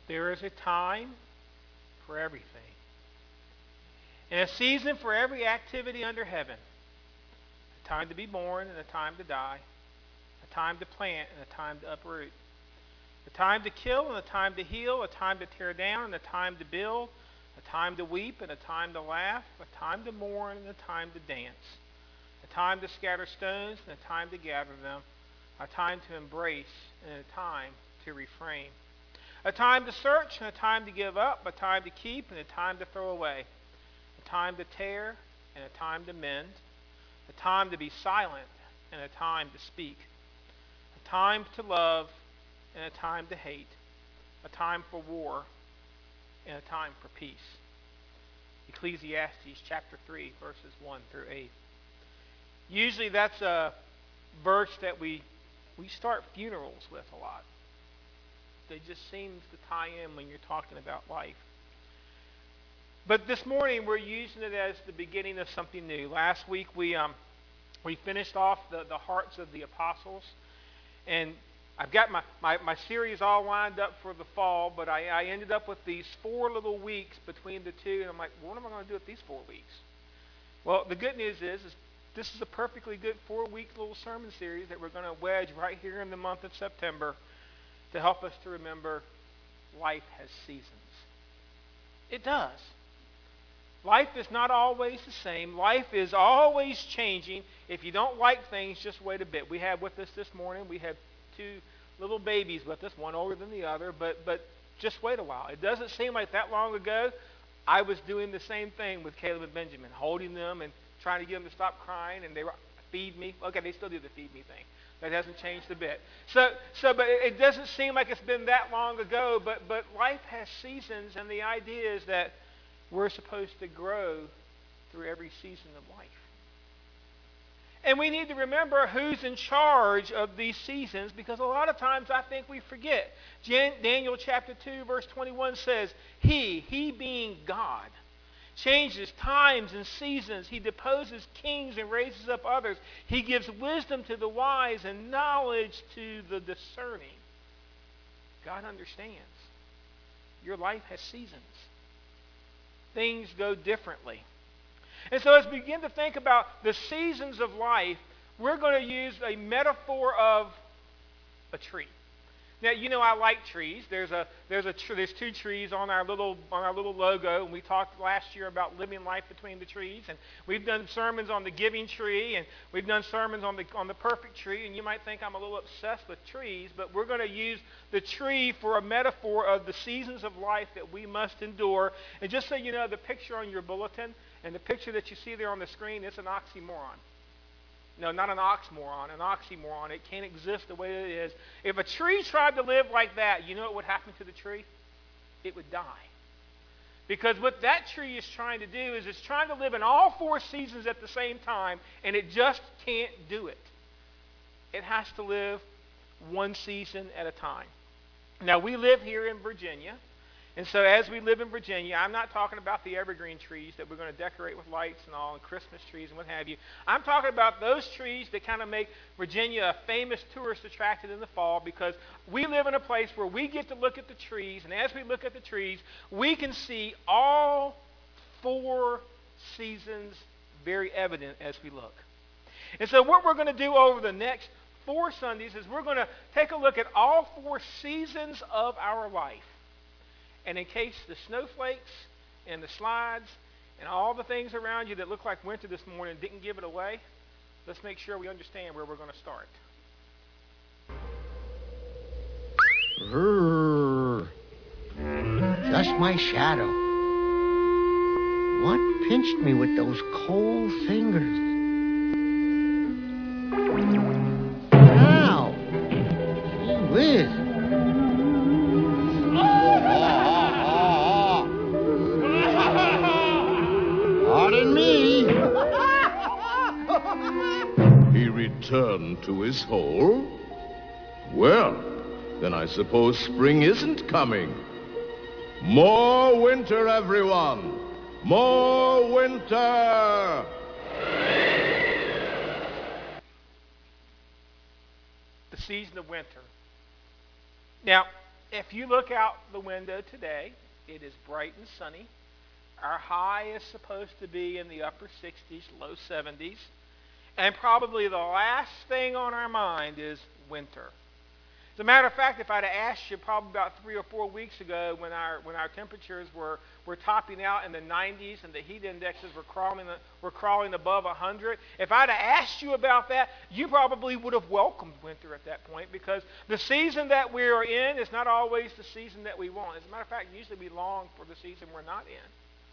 There is a time for everything. And a season for every activity under heaven. A time to be born and a time to die. A time to plant and a time to uproot. A time to kill and a time to heal. A time to tear down and a time to build. A time to weep and a time to laugh. A time to mourn and a time to dance. A time to scatter stones and a time to gather them. A time to embrace and a time to refrain. A time to search and a time to give up. A time to keep and a time to throw away. A time to tear and a time to mend. A time to be silent and a time to speak. A time to love and a time to hate. A time for war and a time for peace. Ecclesiastes chapter 3, verses 1 through 8. Usually that's a verse that we start funerals with a lot. It just seems to tie in when you're talking about life. But this morning we're using it as the beginning of something new. Last week we finished off the hearts of the apostles. And I've got my series all lined up for the fall, but I ended up with these 4 little weeks between the two. And I'm like, what am I going to do with these 4 weeks? Well, the good news is this is a perfectly good 4-week little sermon series that we're going to wedge right here in the month of September to help us to remember life has seasons. It does. Life is not always the same. Life is always changing. If you don't like things, just wait a bit. We had with us this morning, we had 2 little babies with us, one older than the other, but just wait a while. It doesn't seem like that long ago I was doing the same thing with Caleb and Benjamin, holding them and trying to get them to stop crying, and they were feed me. Okay, they still do the feed me thing. That hasn't changed a bit. But it doesn't seem like it's been that long ago, but life has seasons, and the idea is that we're supposed to grow through every season of life. And we need to remember who's in charge of these seasons, because a lot of times I think we forget. Daniel chapter 2, verse 21 says, He being God, changes times and seasons. He deposes kings and raises up others. He gives wisdom to the wise and knowledge to the discerning. God understands. Your life has seasons. Things go differently. And so as we begin to think about the seasons of life, we're going to use a metaphor of a tree. Now, you know I like trees. There's 2 trees on our little logo, and we talked last year about living life between the trees, and we've done sermons on the giving tree, and we've done sermons on the perfect tree, and you might think I'm a little obsessed with trees, but we're going to use the tree for a metaphor of the seasons of life that we must endure. And just so you know, the picture on your bulletin and the picture that you see there on the screen, it's an oxymoron. No, not an oxymoron, an oxymoron. It can't exist the way it is. If a tree tried to live like that, you know what would happen to the tree? It would die. Because what that tree is trying to do is it's trying to live in all 4 seasons at the same time, and it just can't do it. It has to live 1 season at a time. Now, we live here in Virginia. And so as we live in Virginia, I'm not talking about the evergreen trees that we're going to decorate with lights and all, and Christmas trees and what have you. I'm talking about those trees that kind of make Virginia a famous tourist attraction in the fall, because we live in a place where we get to look at the trees, and as we look at the trees, we can see all 4 seasons very evident as we look. And so what we're going to do over the next 4 Sundays is we're going to take a look at all 4 seasons of our life. And in case the snowflakes and the slides and all the things around you that look like winter this morning didn't give it away, let's make sure we understand where we're going to start. Just my shadow. What pinched me with those cold fingers? Ow! Gee whiz. Pardon me. He returned to his hole? Well, then I suppose spring isn't coming. More winter, everyone! More winter! The season of winter. Now, If you look out the window today, it is bright and sunny. Our high is supposed to be in the upper 60s, low 70s. And probably the last thing on our mind is winter. As a matter of fact, if I'd have asked you probably about 3 or 4 weeks ago when our temperatures were topping out in the 90s and the heat indexes were crawling above 100, if I'd have asked you about that, you probably would have welcomed winter at that point, because the season that we are in is not always the season that we want. As a matter of fact, usually we long for the season we're not in.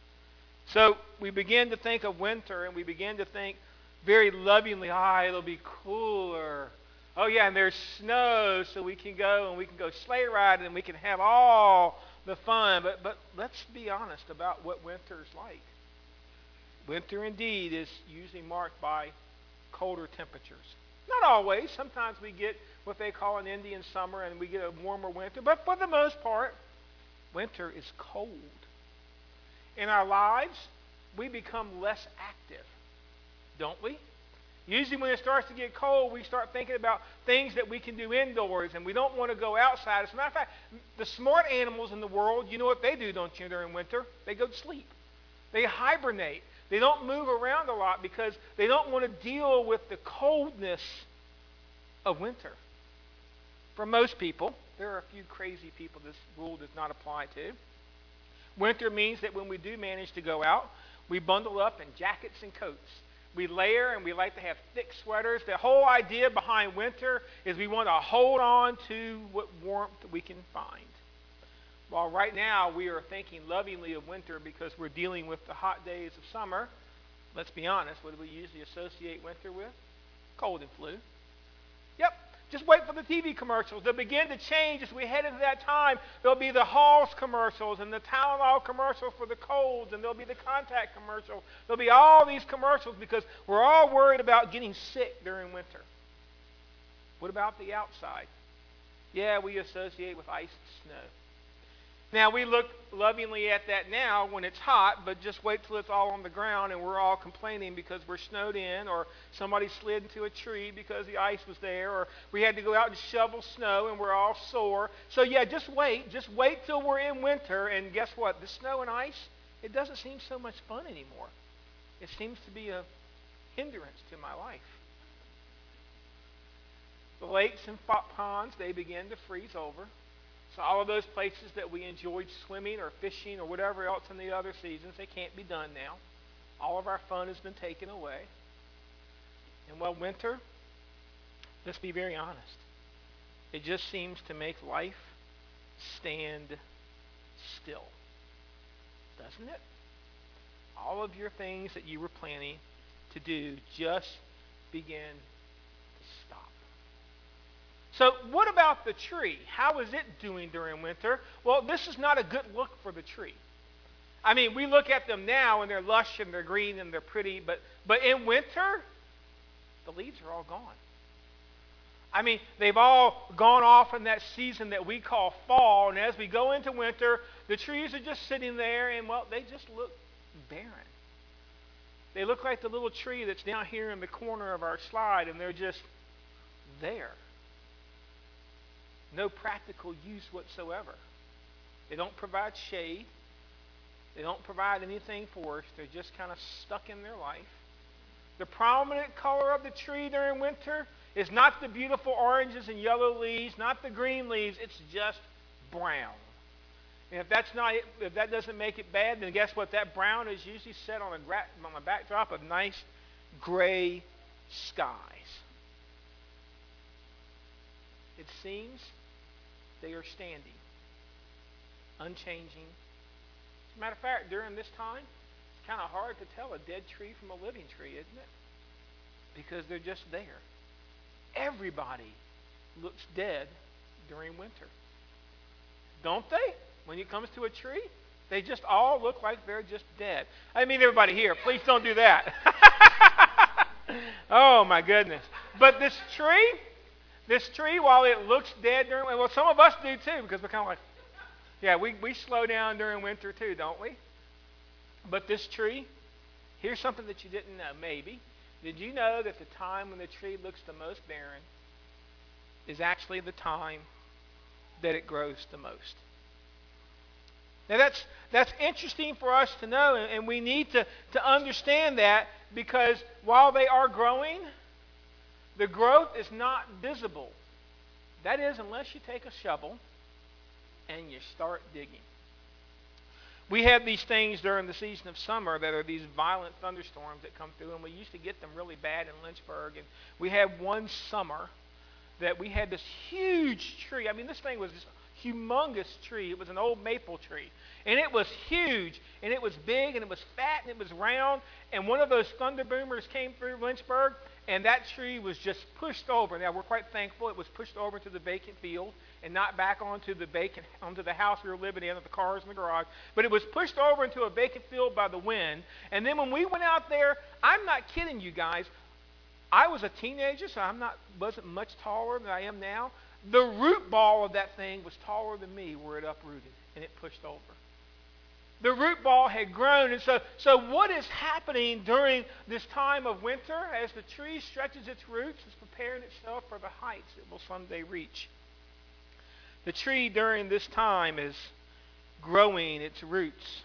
So we begin to think of winter, and we begin to think very lovingly, it'll be cooler. Oh yeah, and there's snow, so we can go sleigh riding, and we can have all the fun. But let's be honest about what winter's like. Winter indeed is usually marked by colder temperatures. Not always. Sometimes we get what they call an Indian summer, and we get a warmer winter. But for the most part, winter is cold. In our lives, we become less active, don't we? Usually when it starts to get cold, we start thinking about things that we can do indoors, and we don't want to go outside. As a matter of fact, the smart animals in the world, you know what they do, don't you, during winter? They go to sleep. They hibernate. They don't move around a lot because they don't want to deal with the coldness of winter. For most people, there are a few crazy people this rule does not apply to. Winter means that when we do manage to go out, we bundle up in jackets and coats. We layer, and we like to have thick sweaters. The whole idea behind winter is we want to hold on to what warmth we can find. While right now we are thinking lovingly of winter because we're dealing with the hot days of summer, let's be honest, what do we usually associate winter with? Cold and flu. Yep. Just wait for the TV commercials. They'll begin to change as we head into that time. There'll be the Halls commercials and the Tylenol commercial for the colds, and there'll be the contact commercial. There'll be all these commercials because we're all worried about getting sick during winter. What about the outside? Yeah, we associate with ice and snow. Now, we look lovingly at that now when it's hot, but just wait till it's all on the ground and we're all complaining because we're snowed in, or somebody slid into a tree because the ice was there, or we had to go out and shovel snow and we're all sore. So yeah, just wait till we're in winter, and guess what? The snow and ice, it doesn't seem so much fun anymore. It seems to be a hindrance to my life. The lakes and ponds, they begin to freeze over. So all of those places that we enjoyed swimming or fishing or whatever else in the other seasons, they can't be done now. All of our fun has been taken away. And well, winter, let's be very honest, it just seems to make life stand still, doesn't it? All of your things that you were planning to do just begin to stop. So what about the tree? How is it doing during winter? Well, this is not a good look for the tree. I mean, we look at them now and they're lush and they're green and they're pretty, but in winter, the leaves are all gone. I mean, they've all gone off in that season that we call fall, and as we go into winter, the trees are just sitting there and, well, they just look barren. They look like the little tree that's down here in the corner of our slide, and they're just there. No practical use whatsoever. They don't provide shade. They don't provide anything for us. They're just kind of stuck in their life. The prominent color of the tree during winter is not the beautiful oranges and yellow leaves, not the green leaves. It's just brown. And if that doesn't make it bad, then guess what? That brown is usually set on a backdrop of nice gray skies. It seems they are standing, unchanging. As a matter of fact, during this time, it's kind of hard to tell a dead tree from a living tree, isn't it? Because they're just there. Everybody looks dead during winter. Don't they? When it comes to a tree, they just all look like they're just dead. I mean, everybody here, please don't do that. Oh, my goodness. But this tree, while it looks dead during winter, well, some of us do too, because we're kind of like, yeah, we slow down during winter too, don't we? But this tree, here's something that you didn't know, maybe. Did you know that the time when the tree looks the most barren is actually the time that it grows the most. Now that's interesting for us to know, and we need to understand that, because while they are growing, the growth is not visible. That is, unless you take a shovel and you start digging. We have these things during the season of summer that are these violent thunderstorms that come through, and we used to get them really bad in Lynchburg. And we had one summer that we had this huge tree. I mean, this thing was this humongous tree. It was an old maple tree. And it was huge, and it was big, and it was fat, and it was round. And one of those thunder boomers came through Lynchburg, and that tree was just pushed over. Now, we're quite thankful it was pushed over to the vacant field and not back onto the house we were living in, with the cars in the garage. But it was pushed over into a vacant field by the wind. And then when we went out there, I'm not kidding you guys, I was a teenager, so wasn't much taller than I am now. The root ball of that thing was taller than me where it uprooted, and it pushed over. The root ball had grown. And so what is happening during this time of winter as the tree stretches its roots? It's preparing itself for the heights it will someday reach. The tree during this time is growing its roots.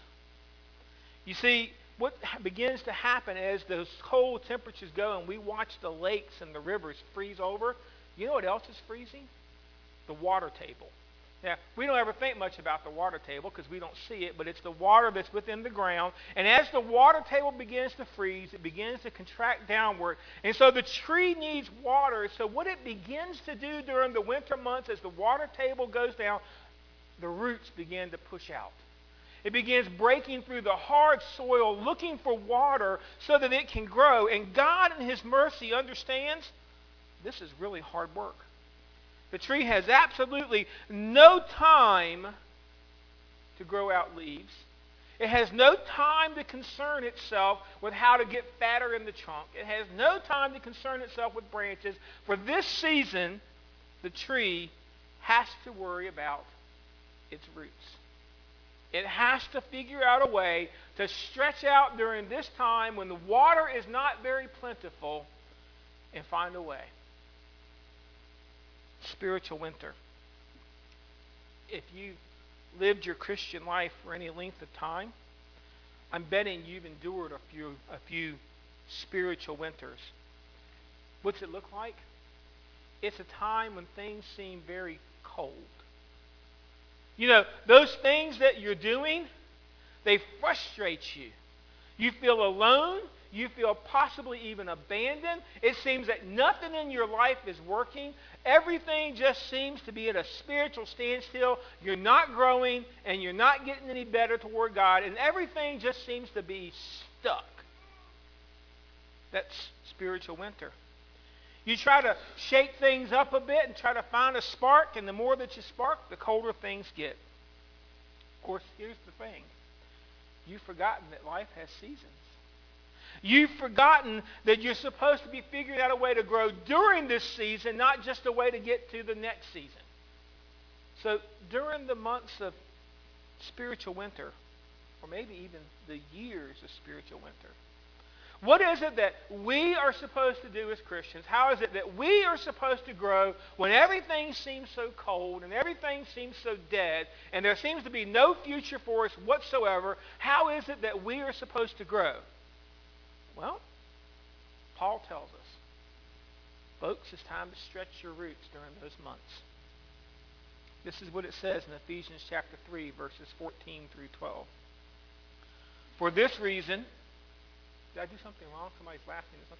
You see, what begins to happen as those cold temperatures go and we watch the lakes and the rivers freeze over, you know what else is freezing? The water table. Now, we don't ever think much about the water table because we don't see it, but it's the water that's within the ground. And as the water table begins to freeze, it begins to contract downward. And so the tree needs water. So what it begins to do during the winter months as the water table goes down, the roots begin to push out. It begins breaking through the hard soil, looking for water so that it can grow. And God in His mercy understands this is really hard work. The tree has absolutely no time to grow out leaves. It has no time to concern itself with how to get fatter in the trunk. It has no time to concern itself with branches. For this season, the tree has to worry about its roots. It has to figure out a way to stretch out during this time when the water is not very plentiful and find a way. Spiritual winter. If you've lived your Christian life for any length of time, I'm betting you've endured a few spiritual winters. What's it look like? It's a time when things seem very cold. You know, those things that you're doing, they frustrate you. You feel alone. You feel possibly even abandoned. It seems that nothing in your life is working. Everything just seems to be at a spiritual standstill. You're not growing, and you're not getting any better toward God, and everything just seems to be stuck. That's spiritual winter. You try to shake things up a bit and try to find a spark, and the more that you spark, the colder things get. Of course, here's the thing. You've forgotten that life has seasons. You've forgotten that you're supposed to be figuring out a way to grow during this season, not just a way to get to the next season. So during the months of spiritual winter, or maybe even the years of spiritual winter, what is it that we are supposed to do as Christians? How is it that we are supposed to grow when everything seems so cold and everything seems so dead and there seems to be no future for us whatsoever? How is it that we are supposed to grow? Well, Paul tells us, folks, it's time to stretch your roots during those months. This is what it says in Ephesians chapter 3, verses 14 through 12. For this reason, did I do something wrong? Somebody's laughing or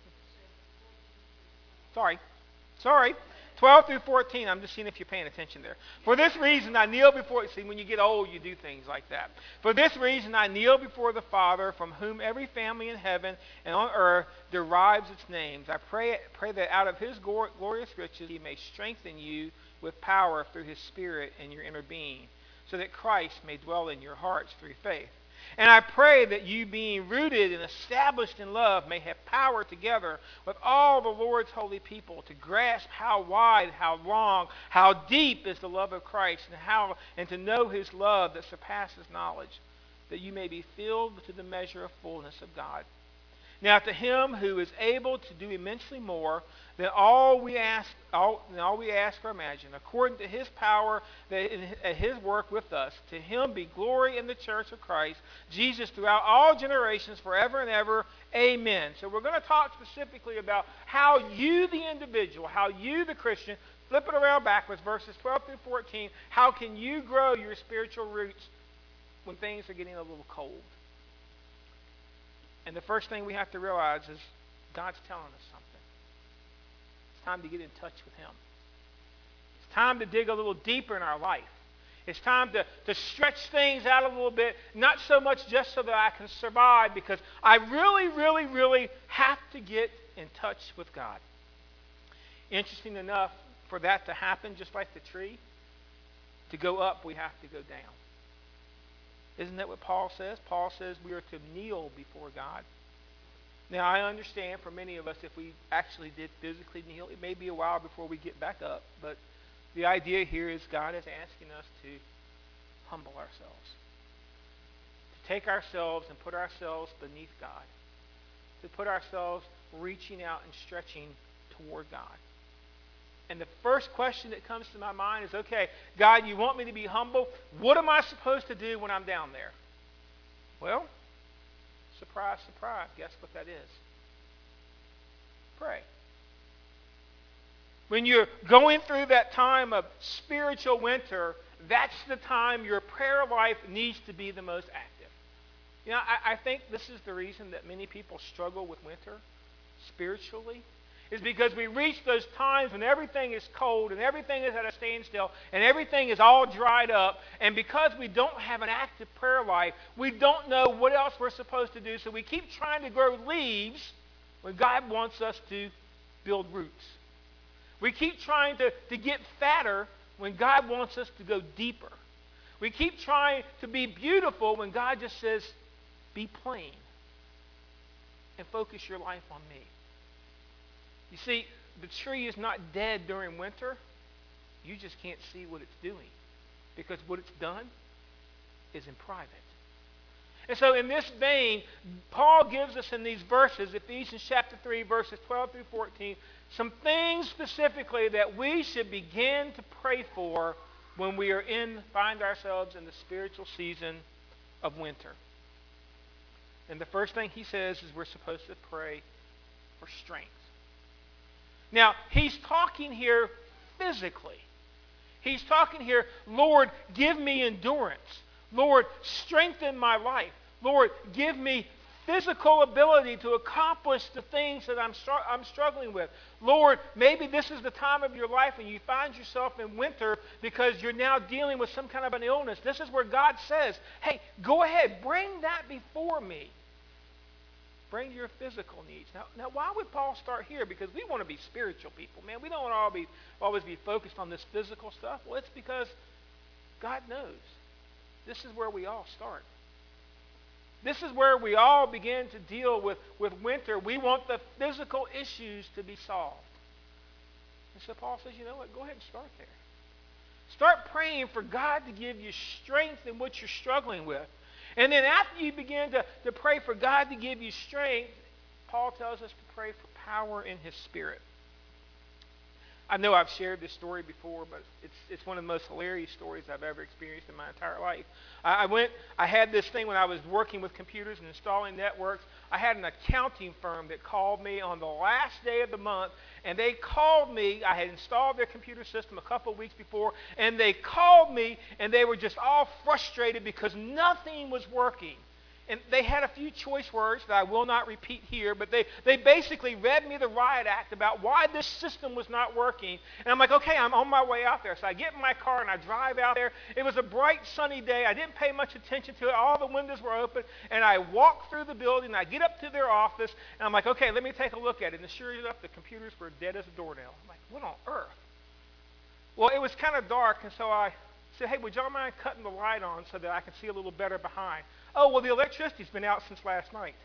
something? Sorry. 12 through 14, I'm just seeing if you're paying attention there. For this reason I kneel before... See, when you get old, you do things like that. For this reason I kneel before the Father, from whom every family in heaven and on earth derives its names. I pray that out of His glorious riches He may strengthen you with power through His Spirit in your inner being, so that Christ may dwell in your hearts through faith. And I pray that you, being rooted and established in love, may have power together with all the Lord's holy people to grasp how wide, how long, how deep is the love of Christ, and to know His love that surpasses knowledge, that you may be filled to the measure of fullness of God. Now to him who is able to do immensely more than all we ask or imagine, according to his power at his work with us, to him be glory in the church of Christ, Jesus, throughout all generations, forever and ever. Amen. So we're going to talk specifically about how you, the individual, how you, the Christian, flip it around backwards, verses 12 through 14, how can you grow your spiritual roots when things are getting a little cold? And the first thing we have to realize is God's telling us something. It's time to get in touch with him. It's time to dig a little deeper in our life. It's time to stretch things out a little bit, not so much just so that I can survive, because I really, really, really have to get in touch with God. Interesting enough, for that to happen, just like the tree, to go up, we have to go down. Isn't that what Paul says? Paul says we are to kneel before God. Now, I understand for many of us, if we actually did physically kneel, it may be a while before we get back up. But the idea here is God is asking us to humble ourselves. To take ourselves and put ourselves beneath God. To put ourselves reaching out and stretching toward God. And the first question that comes to my mind is, okay, God, you want me to be humble? What am I supposed to do when I'm down there? Well, surprise, surprise. Guess what that is? Pray. When you're going through that time of spiritual winter, that's the time your prayer life needs to be the most active. You know, I think this is the reason that many people struggle with winter spiritually, is because we reach those times when everything is cold and everything is at a standstill and everything is all dried up. And because we don't have an active prayer life, we don't know what else we're supposed to do. So we keep trying to grow leaves when God wants us to build roots. We keep trying to get fatter when God wants us to go deeper. We keep trying to be beautiful when God just says, be plain and focus your life on me. You see, the tree is not dead during winter. You just can't see what it's doing, because what it's done is in private. And so in this vein, Paul gives us in these verses, Ephesians chapter 3, verses 12 through 14, some things specifically that we should begin to pray for when we find ourselves in the spiritual season of winter. And the first thing he says is we're supposed to pray for strength. Now, he's talking here physically. He's talking here, Lord, give me endurance. Lord, strengthen my life. Lord, give me physical ability to accomplish the things that I'm struggling with. Lord, maybe this is the time of your life when you find yourself in winter because you're now dealing with some kind of an illness. This is where God says, hey, go ahead, bring that before me. Bring your physical needs. Now, why would Paul start here? Because we want to be spiritual people, man. We don't want to always be focused on this physical stuff. Well, it's because God knows. This is where we all start. This is where we all begin to deal with winter. We want the physical issues to be solved. And so Paul says, you know what? Go ahead and start there. Start praying for God to give you strength in what you're struggling with. And then after you begin to pray for God to give you strength, Paul tells us to pray for power in his Spirit. I know I've shared this story before, but it's one of the most hilarious stories I've ever experienced in my entire life. I had this thing when I was working with computers and installing networks. I had an accounting firm that called me on the last day of the month, and they called me. I had installed their computer system a couple of weeks before, and they called me, and they were just all frustrated because nothing was working. And they had a few choice words that I will not repeat here, but they basically read me the riot act about why this system was not working. And I'm like, okay, I'm on my way out there. So I get in my car and I drive out there. It was a bright, sunny day. I didn't pay much attention to it. All the windows were open. And I walk through the building. I get up to their office. And I'm like, okay, let me take a look at it. And sure enough, the computers were dead as a doornail. I'm like, what on earth? Well, it was kind of dark, and so I said, hey, would y'all mind cutting the light on so that I can see a little better behind? Oh, well, the electricity's been out since last night.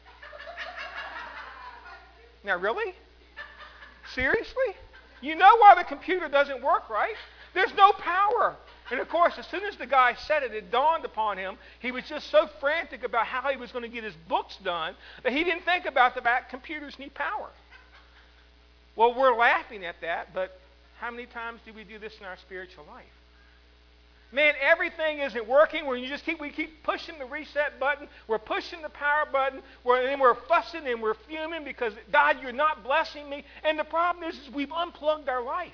Now, really? Seriously? You know why the computer doesn't work, right? There's no power. And of course, as soon as the guy said it, it dawned upon him. He was just so frantic about how he was going to get his books done that he didn't think about the fact computers need power. Well, we're laughing at that, but how many times do we do this in our spiritual life? Man, everything isn't working. We keep pushing the reset button. We're pushing the power button. And we're fussing and we're fuming because, God, you're not blessing me. And the problem is we've unplugged our life.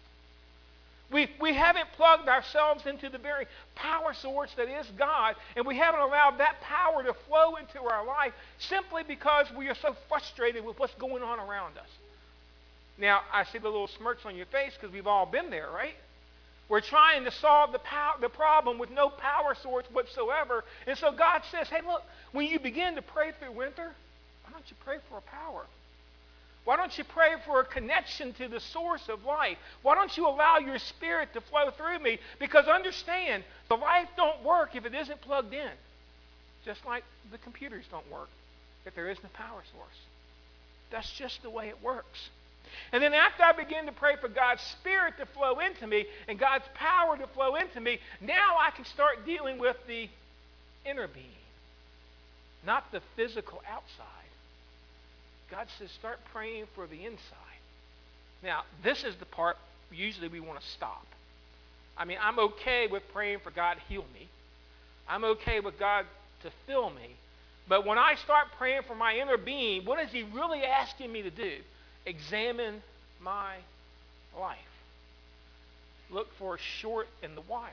We haven't plugged ourselves into the very power source that is God, and we haven't allowed that power to flow into our life simply because we are so frustrated with what's going on around us. Now, I see the little smirks on your face because we've all been there, right? We're trying to solve the problem with no power source whatsoever. And so God says, hey, look, when you begin to pray through winter, why don't you pray for a power? Why don't you pray for a connection to the source of life? Why don't you allow your spirit to flow through me? Because understand, the life don't work if it isn't plugged in. Just like the computers don't work if there isn't a power source. That's just the way it works. And then after I begin to pray for God's Spirit to flow into me and God's power to flow into me, now I can start dealing with the inner being, not the physical outside. God says start praying for the inside. Now, this is the part usually we want to stop. I mean, I'm okay with praying for God to heal me. I'm okay with God to fill me. But when I start praying for my inner being, what is he really asking me to do? Examine my life. Look for a short in the wire.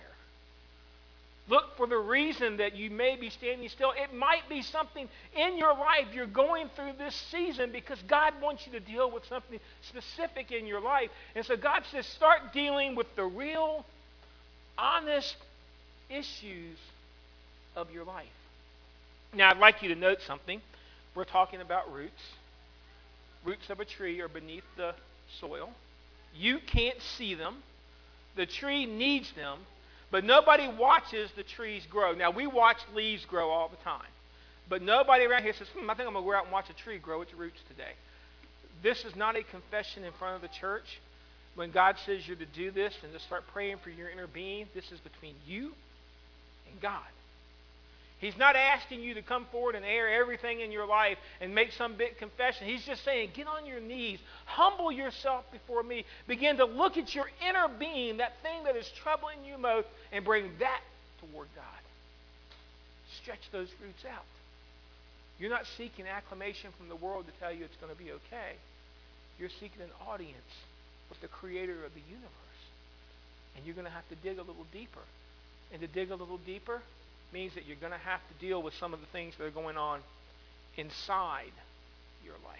Look for the reason that you may be standing still. It might be something in your life you're going through this season because God wants you to deal with something specific in your life. And so God says start dealing with the real, honest issues of your life. Now, I'd like you to note something. We're talking about roots. Roots of a tree are beneath the soil. You can't see them. The tree needs them. But nobody watches the trees grow. Now, we watch leaves grow all the time. But nobody around here says, I think I'm going to go out and watch a tree grow its roots today. This is not a confession in front of the church. When God says you're to do this and to start praying for your inner being, this is between you and God. He's not asking you to come forward and air everything in your life and make some big confession. He's just saying, get on your knees, humble yourself before me, begin to look at your inner being, that thing that is troubling you most, and bring that toward God. Stretch those roots out. You're not seeking acclamation from the world to tell you it's going to be okay. You're seeking an audience with the creator of the universe. And you're going to have to dig a little deeper. And to dig a little deeper means that you're going to have to deal with some of the things that are going on inside your life.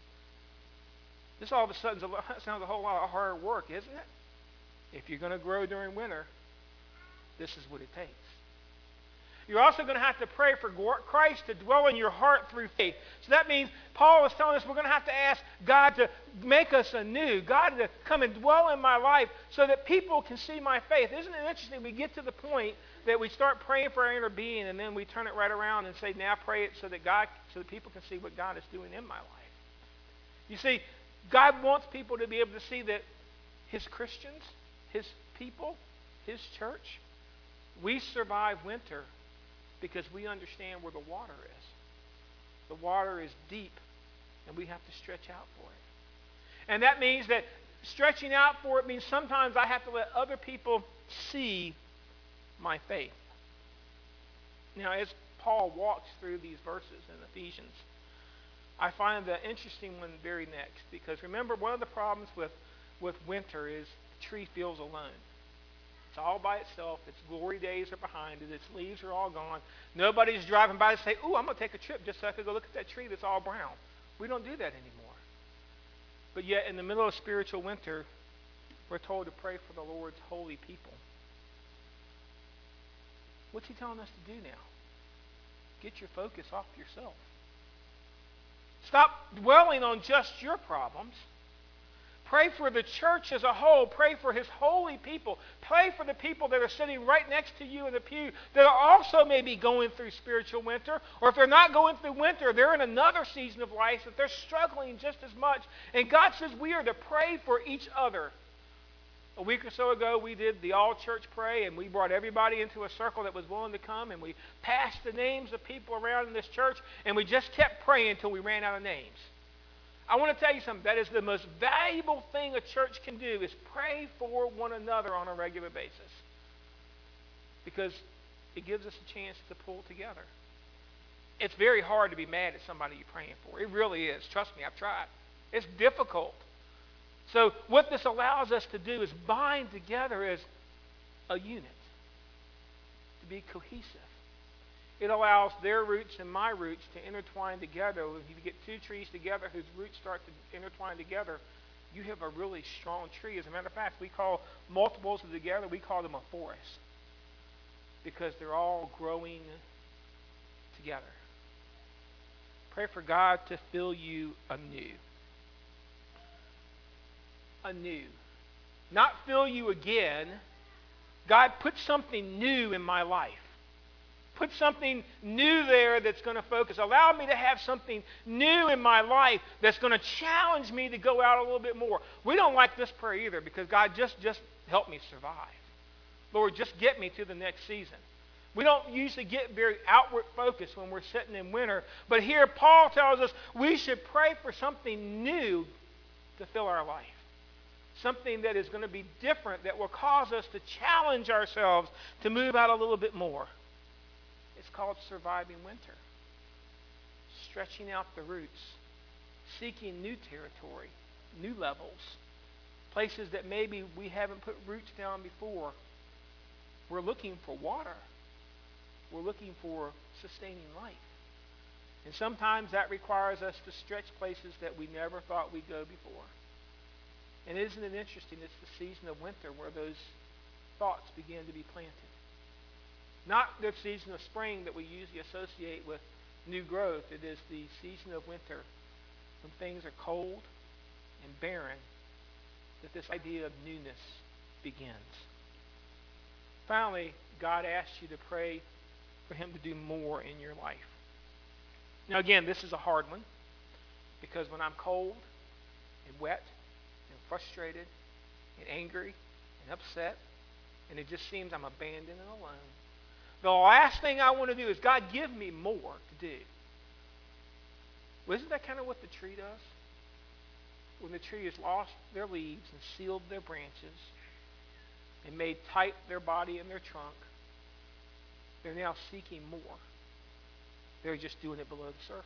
This all of a sudden sounds a whole lot of hard work, isn't it? If you're going to grow during winter, this is what it takes. You're also going to have to pray for Christ to dwell in your heart through faith. So that means Paul is telling us we're going to have to ask God to make us anew, God to come and dwell in my life so that people can see my faith. Isn't it interesting? We get to the point that we start praying for our inner being and then we turn it right around and say, now pray it so that people can see what God is doing in my life. You see, God wants people to be able to see that his Christians, his people, his church, we survive winter because we understand where the water is. The water is deep, and we have to stretch out for it. And that means that stretching out for it means sometimes I have to let other people see my faith. Now, as Paul walks through these verses in Ephesians, I find the interesting one very next. Because remember, one of the problems with winter is the tree feels alone. It's all by itself. Its glory days are behind it. Its leaves are all gone. Nobody's driving by to say, ooh, I'm going to take a trip just so I could go look at that tree that's all brown. We don't do that anymore. But yet, in the middle of spiritual winter, we're told to pray for the Lord's holy people. What's he telling us to do now? Get your focus off yourself. Stop dwelling on just your problems. Pray for the church as a whole. Pray for his holy people. Pray for the people that are sitting right next to you in the pew that are also maybe going through spiritual winter. Or if they're not going through winter, they're in another season of life that they're struggling just as much. And God says we are to pray for each other A week or so ago, we did the all-church pray, and we brought everybody into a circle that was willing to come, and we passed the names of people around in this church, and we just kept praying until we ran out of names. I want to tell you something. That is the most valuable thing a church can do, is pray for one another on a regular basis. Because it gives us a chance to pull together. It's very hard to be mad at somebody you're praying for. It really is. Trust me, I've tried. It's difficult. So what this allows us to do is bind together as a unit, to be cohesive. It allows their roots and my roots to intertwine together. If you get two trees together whose roots start to intertwine together, you have a really strong tree. As a matter of fact, we call multiples of together, we call them a forest, because they're all growing together. Pray for God to fill you anew. Anew. Not fill you again. God, put something new in my life. Put something new there that's going to focus. Allow me to have something new in my life that's going to challenge me to go out a little bit more. We don't like this prayer either, because God, just help me survive. Lord, just get me to the next season. We don't usually get very outward focused when we're sitting in winter. But here Paul tells us we should pray for something new to fill our life. Something that is going to be different, that will cause us to challenge ourselves to move out a little bit more. It's called surviving winter. Stretching out the roots. Seeking new territory, new levels. Places that maybe we haven't put roots down before. We're looking for water. We're looking for sustaining life. And sometimes that requires us to stretch places that we never thought we'd go before. And isn't it interesting? It's the season of winter where those thoughts begin to be planted. Not the season of spring that we usually associate with new growth. It is the season of winter when things are cold and barren that this idea of newness begins. Finally, God asks you to pray for him to do more in your life. Now again, this is a hard one, because when I'm cold and wet and frustrated and angry and upset, and it just seems I'm abandoned and alone, the last thing I want to do is, God, give me more to do. Well, isn't that kind of what the tree does? When the tree has lost their leaves and sealed their branches and made tight their body and their trunk, they're now seeking more. They're just doing it below the surface.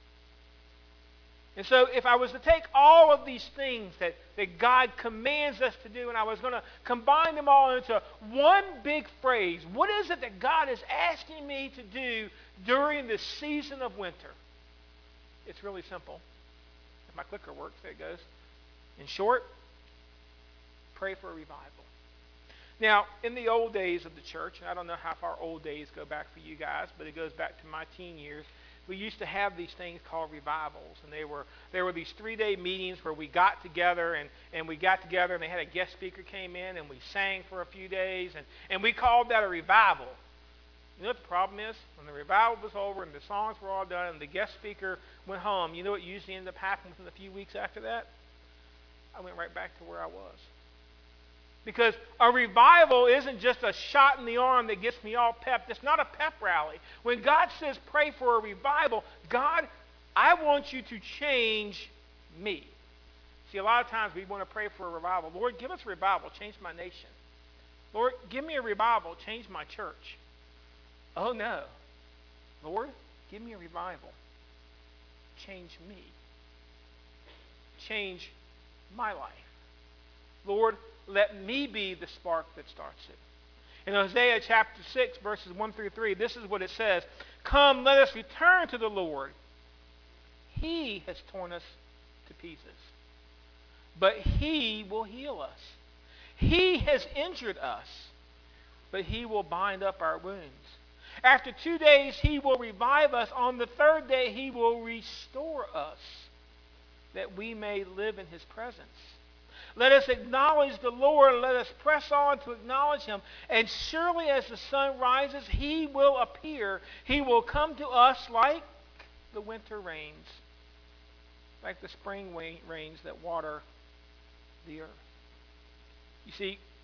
And so if I was to take all of these things that God commands us to do, and I was going to combine them all into one big phrase, what is it that God is asking me to do during this season of winter? It's really simple. If my clicker works, there it goes. In short, pray for a revival. Now, in the old days of the church, and I don't know how far old days go back for you guys, but it goes back to my teen years, we used to have these things called revivals. And there were these 3-day meetings where we got together, and we got together, and they had a guest speaker came in, and we sang for a few days, and we called that a revival. You know what the problem is? When the revival was over and the songs were all done and the guest speaker went home, you know what usually ended up happening within a few weeks after that? I went right back to where I was. Because a revival isn't just a shot in the arm that gets me all pepped. It's not a pep rally. When God says pray for a revival, God, I want you to change me. See, a lot of times we want to pray for a revival. Lord, give us a revival. Change my nation. Lord, give me a revival. Change my church. Oh, no. Lord, give me a revival. Change me. Change my life. Lord, let me be the spark that starts it. In Hosea chapter 6, verses 1 through 3, this is what it says. Come, let us return to the Lord. He has torn us to pieces, but He will heal us. He has injured us, but He will bind up our wounds. After 2 days, He will revive us. On the third day, He will restore us, that we may live in His presence. Let us acknowledge the Lord. Let us press on to acknowledge Him. And surely as the sun rises, He will appear. He will come to us like the winter rains, like the spring rains that water the earth. You see,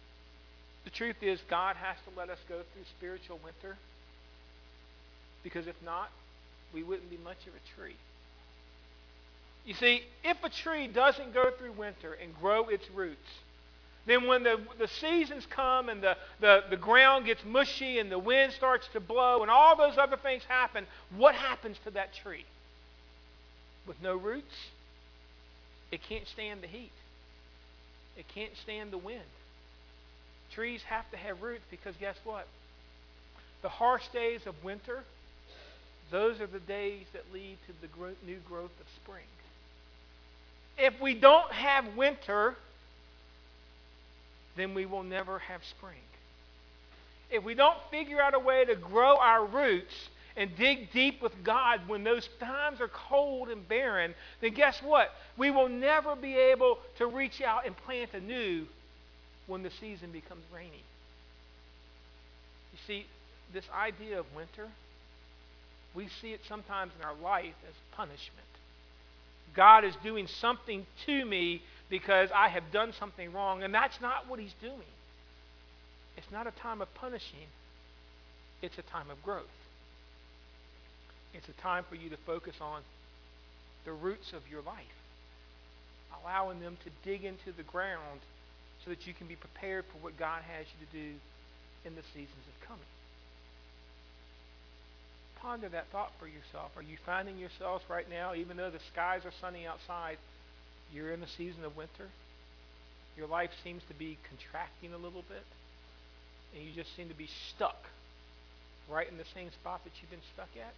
The truth is, God has to let us go through spiritual winter, because if not, we wouldn't be much of a tree. You see, if a tree doesn't go through winter and grow its roots, then when the seasons come and the ground gets mushy and the wind starts to blow and all those other things happen, what happens to that tree? With no roots, it can't stand the heat. It can't stand the wind. Trees have to have roots because guess what? The harsh days of winter, those are the days that lead to the new growth of spring. If we don't have winter, then we will never have spring. If we don't figure out a way to grow our roots and dig deep with God when those times are cold and barren, then guess what? We will never be able to reach out and plant anew when the season becomes rainy. You see, this idea of winter, we see it sometimes in our life as punishment. God is doing something to me because I have done something wrong, and that's not what he's doing. It's not a time of punishing. It's a time of growth. It's a time for you to focus on the roots of your life, allowing them to dig into the ground so that you can be prepared for what God has you to do in the seasons of coming. Ponder that thought for yourself. Are you finding yourselves right now, even though the skies are sunny outside, you're in the season of winter? Your life seems to be contracting a little bit, and you just seem to be stuck right in the same spot that you've been stuck at?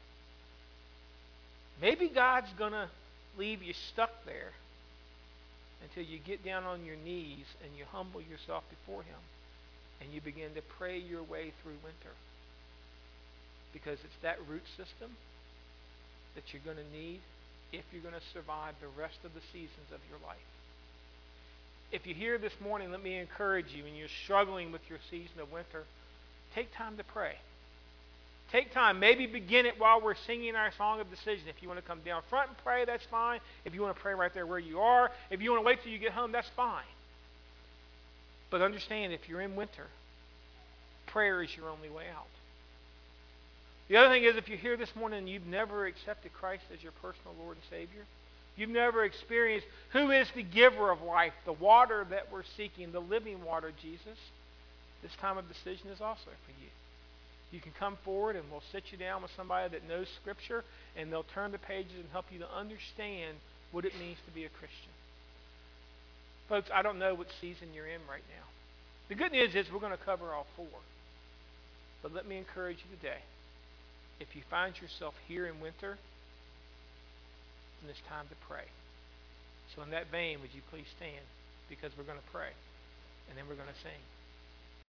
Maybe God's going to leave you stuck there until you get down on your knees and you humble yourself before him and you begin to pray your way through winter. Because it's that root system that you're going to need if you're going to survive the rest of the seasons of your life. If you're here this morning, let me encourage you, and you're struggling with your season of winter, take time to pray. Take time. Maybe begin it while we're singing our song of decision. If you want to come down front and pray, that's fine. If you want to pray right there where you are, if you want to wait till you get home, that's fine. But understand, if you're in winter, prayer is your only way out. The other thing is, if you're here this morning and you've never accepted Christ as your personal Lord and Savior, you've never experienced who is the giver of life, the water that we're seeking, the living water, Jesus, this time of decision is also for you. You can come forward and we'll sit you down with somebody that knows Scripture, and they'll turn the pages and help you to understand what it means to be a Christian. Folks, I don't know what season you're in right now. The good news is we're going to cover all four. But let me encourage you today. If you find yourself here in winter, then it's time to pray. So in that vein, would you please stand? Because we're going to pray, and then we're going to sing.